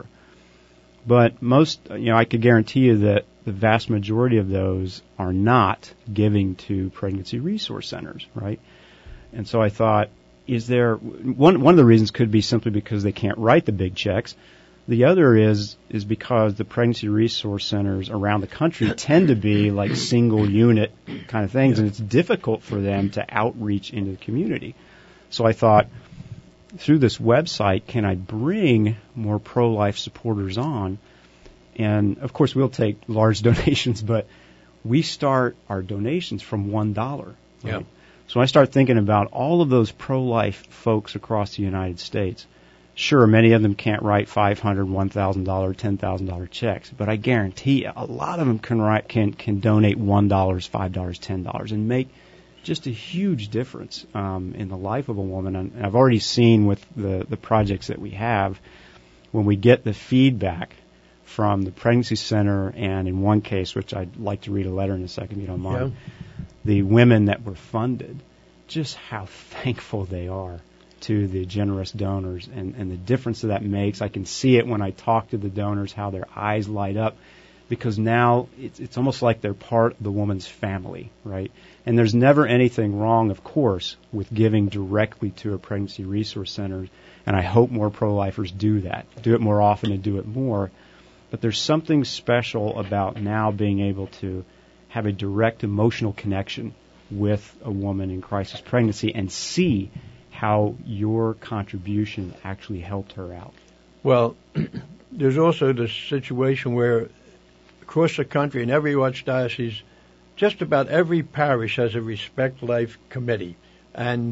But most, you know, I could guarantee you that the vast majority of those are not giving to pregnancy resource centers, right? And so I thought, is there one one of the reasons could be simply because they can't write the big checks. The other is is because the pregnancy resource centers around the country tend to be like single unit kind of things, and it's difficult for them to outreach into the community. So I thought, through this website, can I bring more pro-life supporters on? And, of course, we'll take large donations, but we start our donations from one dollar. Right?
Yeah.
So I start thinking about all of those pro-life folks across the United States. Sure, many of them can't write five hundred dollars, one thousand dollars, ten thousand dollars checks, but I guarantee you a lot of them can write, can, can donate one dollar, five dollars, ten dollars, and make just a huge difference um, in the life of a woman. And I've already seen with the, the projects that we have, when we get the feedback from the pregnancy center, and in one case, which I'd like to read a letter in a second, if you don't mind, yeah. the women that were funded, just how thankful they are to the generous donors and, and the difference that that makes. I can see it when I talk to the donors, how their eyes light up, because now it's, it's almost like they're part of the woman's family, right? And there's never anything wrong, of course, with giving directly to a pregnancy resource center, and I hope more pro-lifers do that, do it more often and do it more. But there's something special about now being able to have a direct emotional connection with a woman in crisis pregnancy and see how your contribution actually helped her out.
Well, there's also the situation where across the country in every archdiocese, just about every parish has a Respect Life committee, and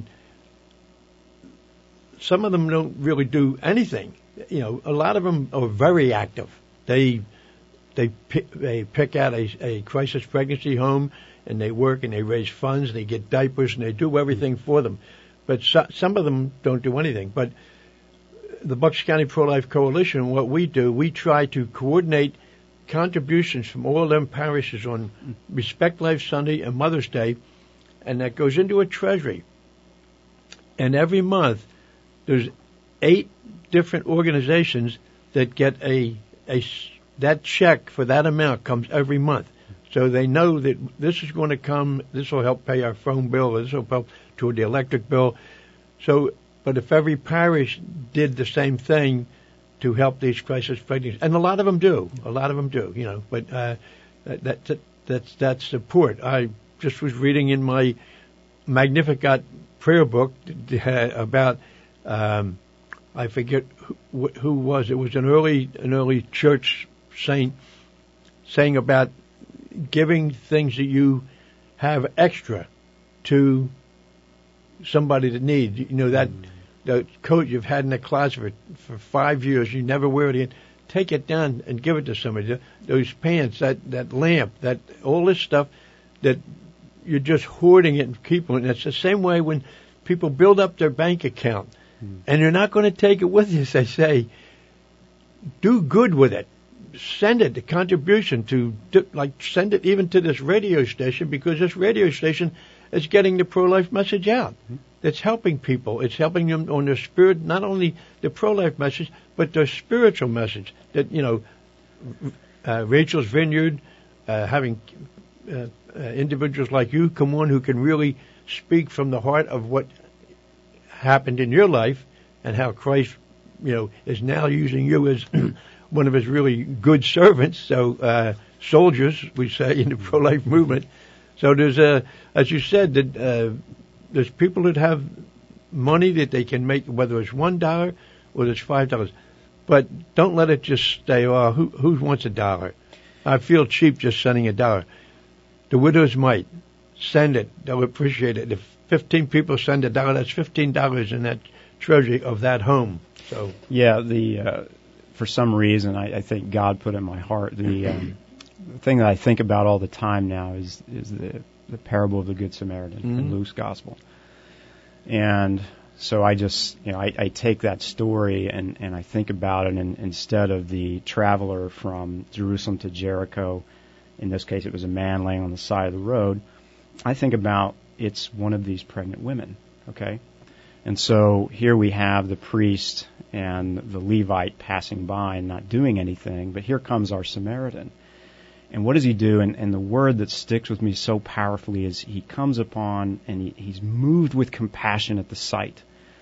some of them don't really do anything. You know, a lot of them are very active. They they pick, they pick out a, a crisis pregnancy home, and they work and they raise funds, and they get diapers, and they do everything for them. But so, some of them don't do anything. But the Bucks County Pro-Life Coalition, what we do, we try to coordinate contributions from all them parishes on Respect Life Sunday and Mother's Day, and that goes into a treasury. And every month, there's eight different organizations that get a, a that check for that amount comes every month. So they know that this is going to come, this will help pay our phone bill, this will help toward the electric bill. So, but if every parish did the same thing to help these crisis pregnancies, and a lot of them do, a lot of them do, you know, but uh, that, that that's that's support. I just was reading in my Magnificat prayer book uh, about um, I forget who, who was it was an early an early church saint saying about giving things that you have extra to somebody that needs. You know, that mm. the coat you've had in the closet for, for five years, you never wear it again. Take it down and give it to somebody. Those pants, that, that lamp, that all this stuff that you're just hoarding it and keeping it. And it's the same way when people build up their bank account mm. and you're not going to take it with you, as they say. Do good with it. Send it, the contribution to, to, like, send it even to this radio station, because this radio station is getting the pro-life message out. Mm-hmm. It's helping people. It's helping them on their spirit, not only the pro-life message, but their spiritual message. That, you know, uh, Rachel's Vineyard, uh, having uh, uh, individuals like you come on who can really speak from the heart of what happened in your life and how Christ, you know, is now using you as one of his really good servants. So, uh, soldiers, we say, in the pro-life movement. So there's a, as you said, that uh, there's people that have money that they can make, whether it's one dollar or it's five dollars. But don't let it just stay, oh, who, who wants a dollar? I feel cheap just sending a dollar. The widows might. Send it. They'll appreciate it. If fifteen people send a dollar, that's fifteen dollars in that treasury of that home. So
yeah, the uh, for some reason, I, I think God put in my heart the, um, the thing that I think about all the time now is is the, the parable of the Good Samaritan mm-hmm. in Luke's Gospel. And so I just, you know, I, I take that story and, and I think about it, and instead of the traveler from Jerusalem to Jericho, in this case it was a man laying on the side of the road, I think about it's one of these pregnant women, okay? And so here we have the priest and the Levite passing by and not doing anything, but here comes our Samaritan. And what does he do? And, and the word that sticks with me so powerfully is he comes upon and he, he's moved with compassion at the sight.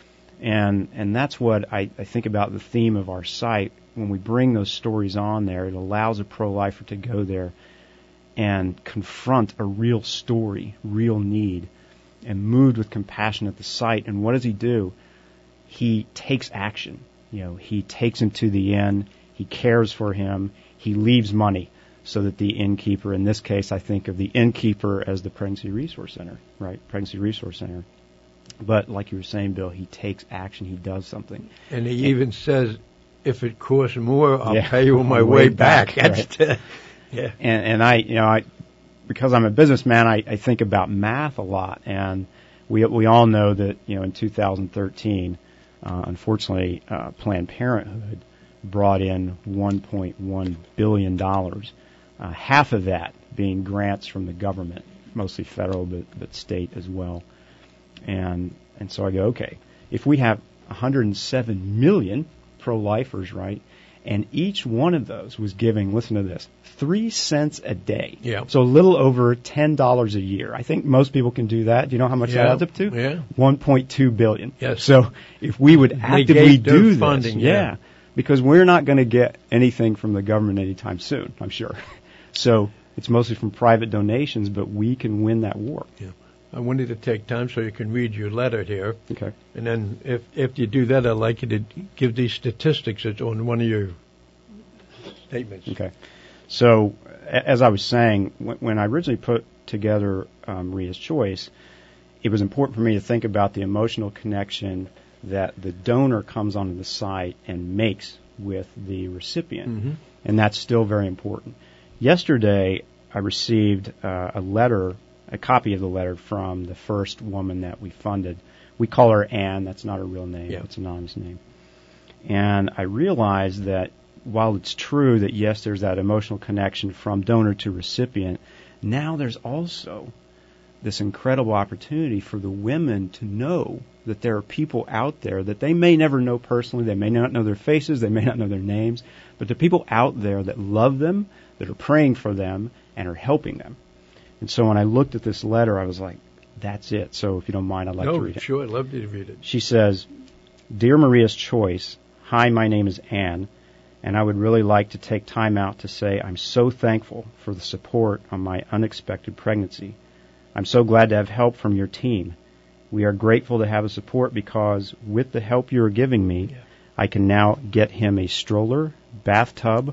And and that's what I, I think about the theme of our site. When we bring those stories on there, it allows a pro-lifer to go there and confront a real story, real need, and moved with compassion at the sight. And what does he do? He takes action. You know, he takes him to the inn. He cares for him. He leaves money so that the innkeeper, in this case, I think of the innkeeper as the Pregnancy Resource Center, right? Pregnancy Resource Center. But like you were saying, Bill, he takes action. He does something.
And he and, even says, if it costs more, I'll
yeah,
pay you on my way, way back. back. That's
right. Yeah. And, and I, you know, I, because I'm a businessman, I, I think about math a lot. And we we all know that, you know, in two thousand thirteen, uh, unfortunately, uh, Planned Parenthood brought in one point one billion dollars, uh, half of that being grants from the government, mostly federal, but, but state as well. And and so I go, okay, if we have one hundred seven million pro-lifers, right, and each one of those was giving, listen to this, three cents a day.
Yeah.
So a little over ten dollars a year. I think most people can do that. Do you know how much
yeah.
that adds up to?
Yeah.
one point two billion dollars.
Yes.
So if we would actively
Negate
do this,
funding,
yeah,
yeah,
because we're not going to get anything from the government anytime soon, I'm sure. So it's mostly from private donations, but we can win that war.
Yeah. I wanted to take time so you can read your letter here.
Okay.
And then if if you do that, I'd like you to give these statistics that's on one of your statements.
Okay. So as I was saying, when, when I originally put together um, Maria's Choice, it was important for me to think about the emotional connection that the donor comes onto the site and makes with the recipient.
Mm-hmm.
And that's still very important. Yesterday, I received uh, a letter, a copy of the letter from the first woman that we funded. We call her Anne. That's not her real name.
Yeah.
It's an anonymous name. And I realized that while it's true that, yes, there's that emotional connection from donor to recipient, now there's also this incredible opportunity for the women to know that there are people out there that they may never know personally. They may not know their faces. They may not know their names. But the people out there that love them, that are praying for them, and are helping them. And so when I looked at this letter, I was like, that's it. So if you don't mind, I'd like
no,
to read it.
Sure, I'd love to read it.
She says, Dear Maria's Choice, hi, my name is Anne, and I would really like to take time out to say I'm so thankful for the support on my unexpected pregnancy. I'm so glad to have help from your team. We are grateful to have the support because with the help you are giving me, yeah. I can now get him a stroller, bathtub,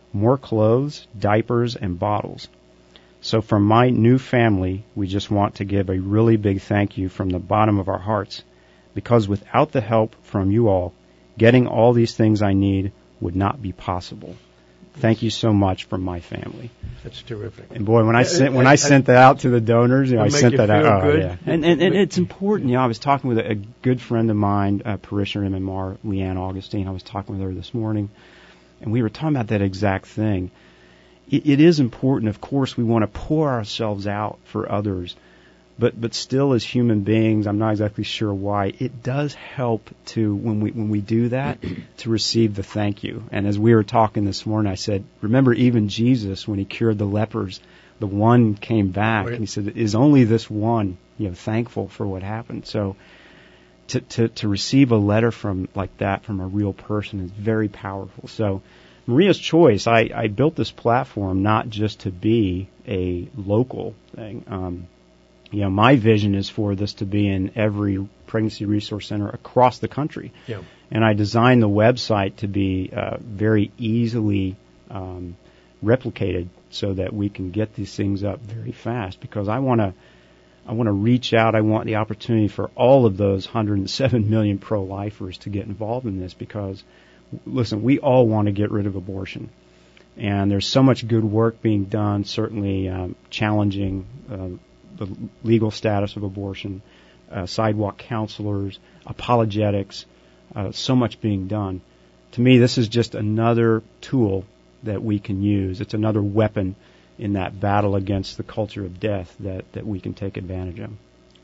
more clothes, diapers, and bottles. So from my new family, we just want to give a really big thank you from the bottom of our hearts, because without the help from you all, getting all these things I need would not be possible. Thank you so much from my family.
That's terrific.
And boy, when I sent when I, I sent that out to the donors, you know, I sent that out. Oh, yeah. And, and and it's important. You know, I was talking with a, a good friend of mine, a parishioner in M M R, Leanne Augustine. I was talking with her this morning, and we were talking about that exact thing. It, it is important, of course, we want to pour ourselves out for others, but but still, as human beings, I'm not exactly sure why. It does help to when we when we do that to receive the thank you. And as we were talking this morning, I said, remember, even Jesus, when he cured the lepers, the one came back right. and he said, "Is only this one, you know, thankful for what happened?" So to to to receive a letter from like that from a real person is very powerful. So Maria's Choice, I, I built this platform not just to be a local thing. Um, You know, my vision is for this to be in every pregnancy resource center across the country.
Yeah.
And I designed the website to be uh, very easily um, replicated so that we can get these things up very fast, because I want to I want to reach out. I want the opportunity for all of those one hundred seven million pro-lifers to get involved in this, because, listen, we all want to get rid of abortion. And there's so much good work being done, certainly um, challenging uh, the legal status of abortion, uh, sidewalk counselors, apologetics, uh, so much being done. To me, this is just another tool that we can use. It's another weapon in that battle against the culture of death that, that we can take advantage of.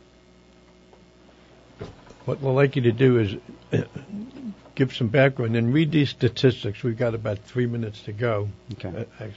What we'd like you to do is give some background and read these statistics. We've got about three minutes to go.
Okay.
Uh,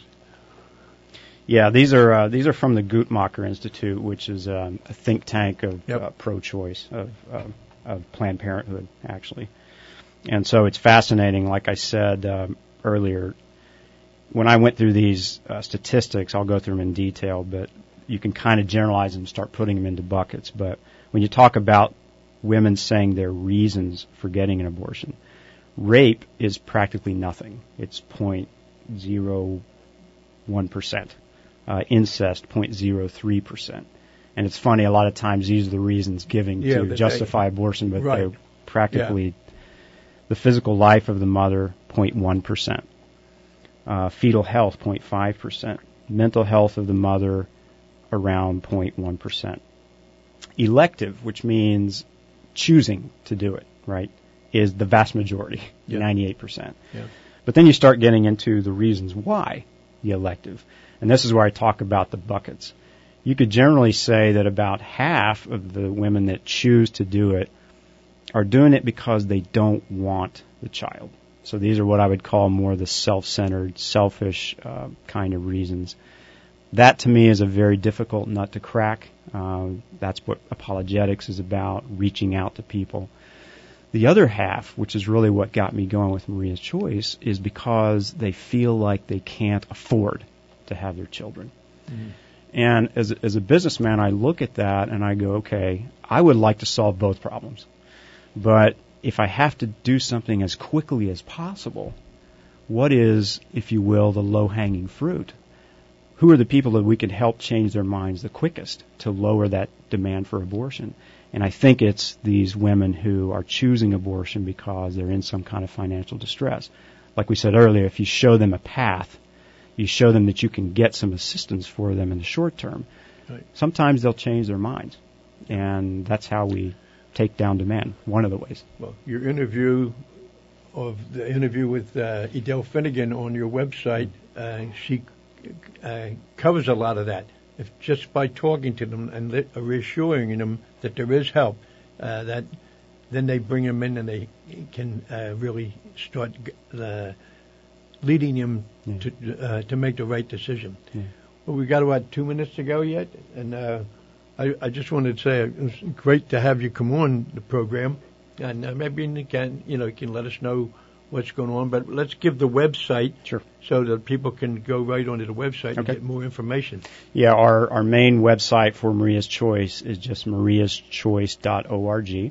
Yeah, these are uh, these are from the Guttmacher Institute, which is um, a think tank of
yep.
uh, pro-choice of uh, of Planned Parenthood, actually. And so it's fascinating. Like I said um, earlier, when I went through these uh, statistics, I'll go through them in detail, but you can kind of generalize them, start putting them into buckets. But when you talk about women saying their reasons for getting an abortion, rape is practically nothing. It's zero point zero one percent. Uh, incest, zero point zero three percent. And it's funny, a lot of times these are the reasons given
yeah,
to justify they, abortion, but
right.
they're practically
yeah.
the physical life of the mother, zero point one percent. Uh, fetal health, zero point five percent. Mental health of the mother, around zero point one percent. Elective, which means choosing to do it, right, is the vast majority, yeah. ninety-eight percent.
Yeah.
But then you start getting into the reasons why the elective. And this is where I talk about the buckets. You could generally say that about half of the women that choose to do it are doing it because they don't want the child. So these are what I would call more the self-centered, selfish uh, kind of reasons. That, to me, is a very difficult nut to crack. Uh, that's what apologetics is about, reaching out to people. The other half, which is really what got me going with Maria's Choice, is because they feel like they can't afford to have their children. Mm-hmm. And as, as a businessman, I look at that and I go, okay, I would like to solve both problems. But if I have to do something as quickly as possible, what is, if you will, the low-hanging fruit? Who are the people that we can help change their minds the quickest to lower that demand for abortion? And I think it's these women who are choosing abortion because they're in some kind of financial distress. Like we said earlier, if you show them a path, you show them that you can get some assistance for them in the short term, right. Sometimes they'll change their minds. And that's how we take down demand, one of the ways.
Well, your interview of the interview with uh, Edel Finnegan on your website, uh, she uh, covers a lot of that. If just by talking to them and li- reassuring them that there is help, uh, that then they bring them in and they can uh, really start uh, leading them yeah. to uh, to make the right decision.
Yeah.
Well, we got about two minutes to go yet, and uh, I, I just wanted to say it was great to have you come on the program, and uh, maybe you can you know you can let us know what's going on. But let's give the website
sure.
so that people can go right onto the website and
okay.
get more information.
Yeah, our, our main website for Maria's Choice is just marias choice dot org.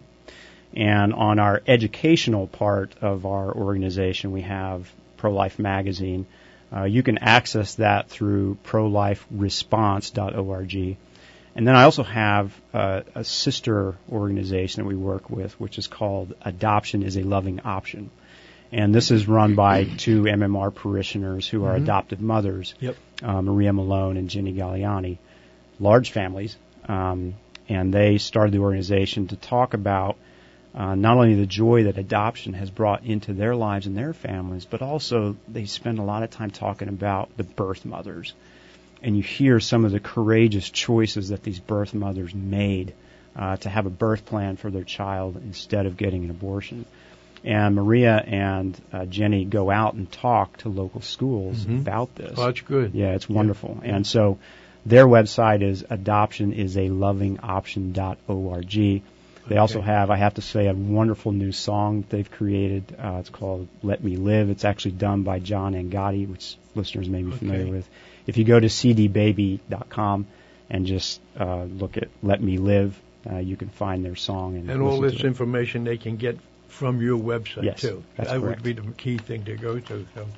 And on our educational part of our organization, we have Pro-Life Magazine, Uh, you can access that through pro life response dot org. And then I also have uh, a sister organization that we work with, which is called Adoption is a Loving Option. And this is run by two M M R parishioners who are mm-hmm. adoptive mothers,
yep.
uh, Maria Malone and Jenny Galliani, large families. Um, and they started the organization to talk about uh, not only the joy that adoption has brought into their lives and their families, but also they spend a lot of time talking about the birth mothers. And you hear some of the courageous choices that these birth mothers made uh, to have a birth plan for their child instead of getting an abortion. And Maria and uh, Jenny go out and talk to local schools
mm-hmm.
about this.
Oh, that's good.
Yeah, it's wonderful. Yeah. And so their website is adoption is a loving option dot org. They okay. also have, I have to say, a wonderful new song that they've created. Uh, it's called Let Me Live. It's actually done by John Angotti, which listeners may be
okay.
familiar with. If you go to c d baby dot com and just uh, look at Let Me Live, uh, you can find their song. And,
and all this information they can get from your website,
yes,
too.
That's
that
correct.
would be the key thing to go to. So.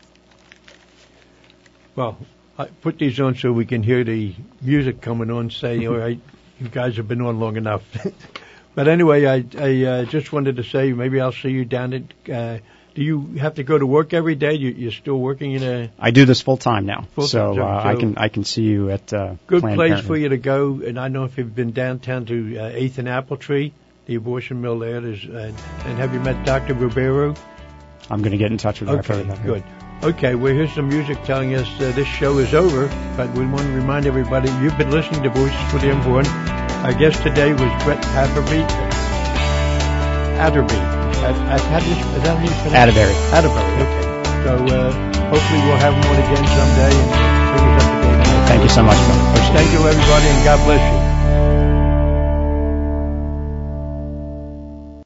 Well, I put these on so we can hear the music coming on, say, all right, you guys have been on long enough. But anyway, I, I uh, just wanted to say maybe I'll see you down at... Uh, do you have to go to work every day? You, you're still working in a...
I do this full time now,
full-time
so,
job,
uh,
so
I can I can see you at uh,
good
Planned
place
Parenthood.
for you to go. And I know if you've been downtown to uh, eighth and Apple Tree, the abortion mill there, there's, uh, and have you met Doctor Ribeiro?
I'm going to get in touch with her.
Okay, good. Okay, well, here's some music telling us uh, this show is over, but we want to remind everybody you've been listening to Voices for the Unborn. Our guest today was Brett Atterbury. Atterbury. At, at, at, is that how you pronounce it?
Atterbury.
Atterbury, okay. So uh, hopefully we'll have him on again someday and bring us up to date.
Thank you so much, brother.
Thank you, everybody, and God bless you.